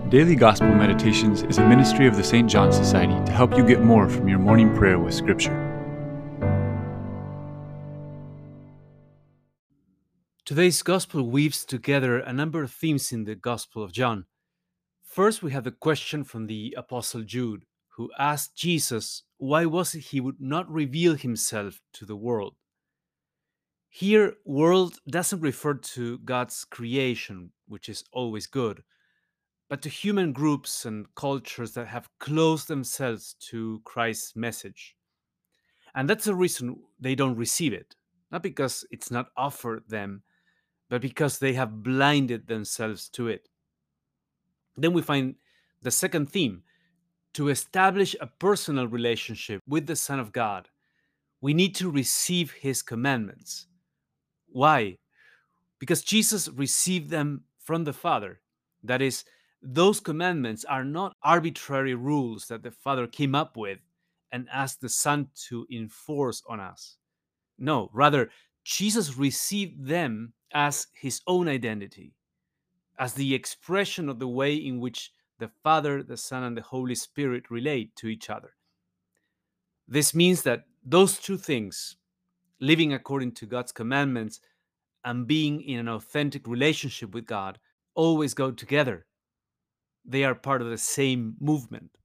Daily Gospel Meditations is a ministry of the St. John Society to help you get more from your morning prayer with Scripture. Today's Gospel weaves together a number of themes in the Gospel of John. First, we have the question from the Apostle Jude, who asked Jesus why was it he would not reveal himself to the world. Here, world doesn't refer to God's creation, which is always good, but to human groups and cultures that have closed themselves to Christ's message. And that's the reason they don't receive it, not because it's not offered them, but because they have blinded themselves to it. Then we find the second theme: to establish a personal relationship with the Son of God, we need to receive his commandments. Why? Because Jesus received them from the Father. That is, those commandments are not arbitrary rules that the Father came up with and asked the Son to enforce on us. No, rather, Jesus received them as his own identity, as the expression of the way in which the Father, the Son, and the Holy Spirit relate to each other. This means that those two things, living according to God's commandments and being in an authentic relationship with God, always go together. They are part of the same movement.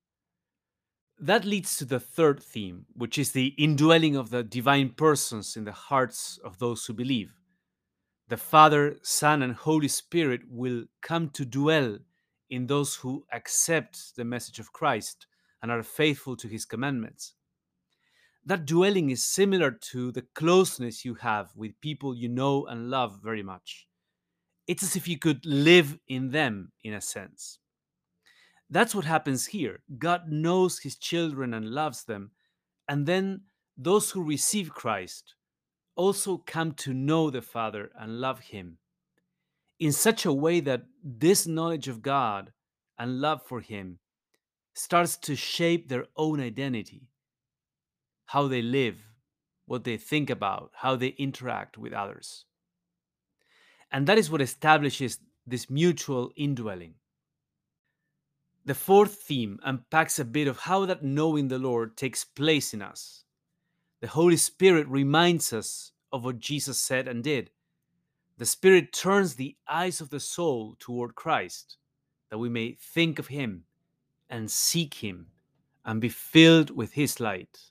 That leads to the third theme, which is the indwelling of the divine persons in the hearts of those who believe. The Father, Son, and Holy Spirit will come to dwell in those who accept the message of Christ and are faithful to his commandments. That dwelling is similar to the closeness you have with people you know and love very much. It's as if you could live in them, in a sense. That's what happens here. God knows his children and loves them, and then those who receive Christ also come to know the Father and love him in such a way that this knowledge of God and love for him starts to shape their own identity, how they live, what they think about, how they interact with others. And that is what establishes this mutual indwelling. The fourth theme unpacks a bit of how that knowing the Lord takes place in us. The Holy Spirit reminds us of what Jesus said and did. The Spirit turns the eyes of the soul toward Christ, that we may think of him and seek him and be filled with his light.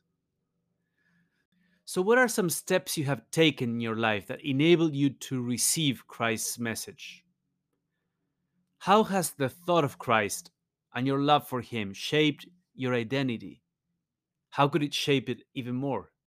So, what are some steps you have taken in your life that enable you to receive Christ's message? How has the thought of Christ and your love for him shaped your identity? How could it shape it even more?